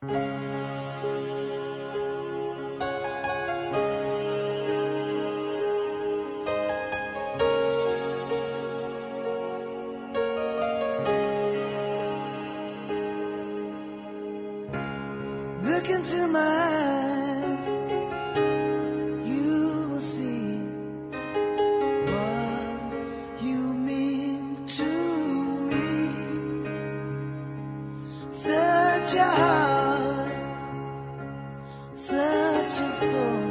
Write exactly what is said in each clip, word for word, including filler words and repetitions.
Look into my eyes, you will see what you mean to me. Such a heart, such a soul.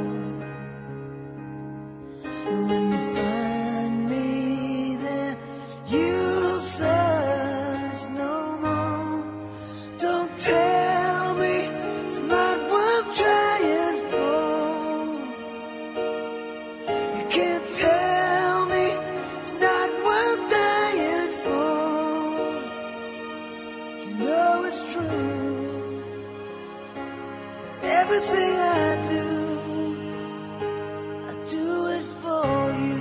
And when you find me there, you'll search no more. Don't tell me it's not worth trying for. You can't tell me it's not worth dying for. You know it's true. Everything I do, I do it for you.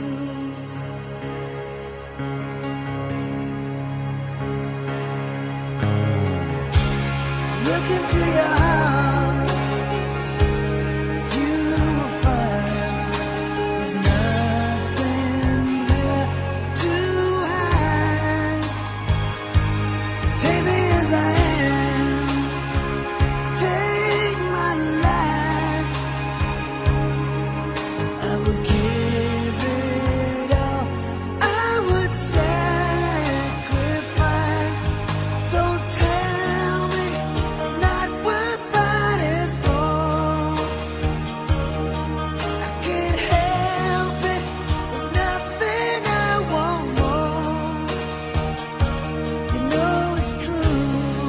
Look into your heart, you will find there's nothing there to hide. Take me as I am, take my life. I would give it all, I would sacrifice. Don't tell me it's not worth fighting for. I can't help it, there's nothing I want more. You know it's true.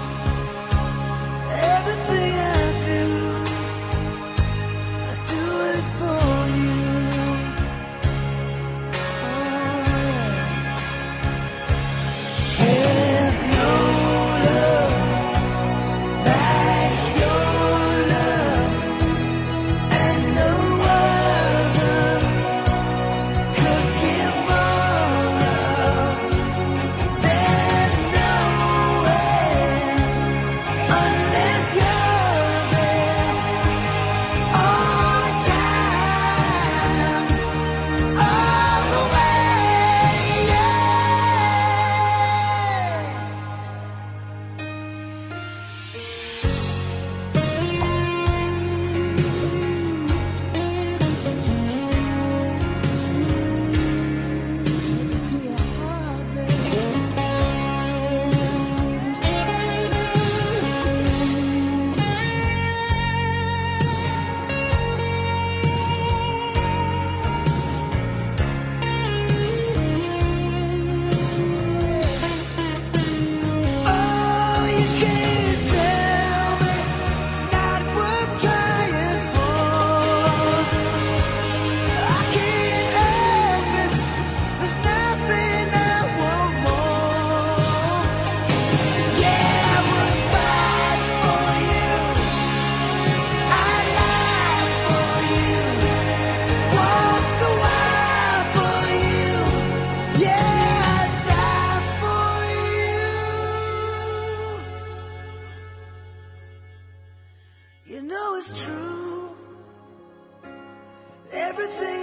Everything I do, I do it for you. There's no love like your love, and no other could give more love. There's no way unless you're there all the time, all the way. Yeah. To your heart, baby. Oh, you can't tell me it's not worth trying for. I can't help it, there's nothing I want more. Yeah, I would fight for you, I lie for you, walk the while for you. Yeah, I'd die for you. You know it's true. Everything